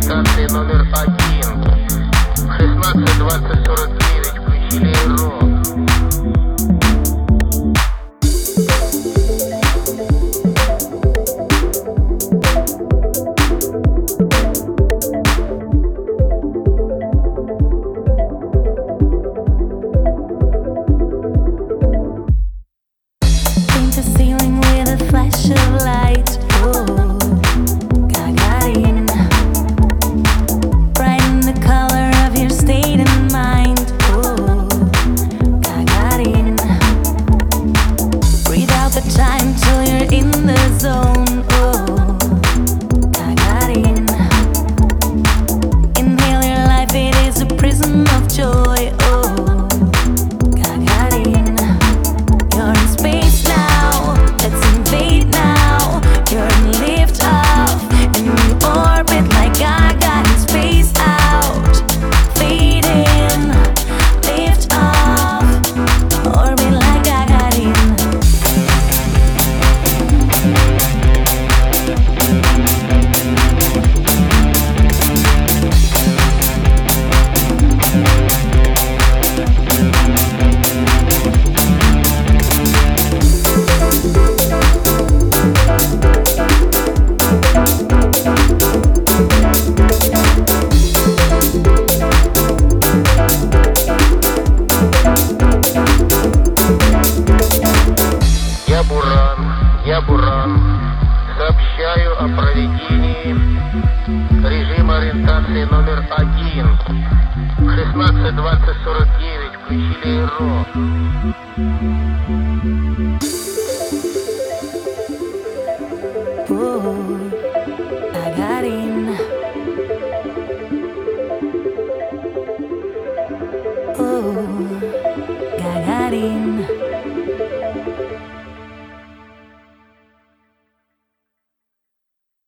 ориентации номер 1. 16-20-49 включили ИРО. The ceiling with a flash of light. Oh, Gagarin. Brighten the color of your state of mind. Oh, Gagarin. Breathe out the time till you're in the zone. Oh, Gagarin. Inhale your life, it is a prism of joy. Oh, Gagarin. You're in space now. Let's invade now. You're in lift off, and you orbit like Gaga in space out. Fade in, lift off, orbit like Gagarin. Я Буран. Сообщаю о проведении режима ориентации номер 1. 16-20-49 включили ИРО. Oh, Gagarin. Oh, Gagarin.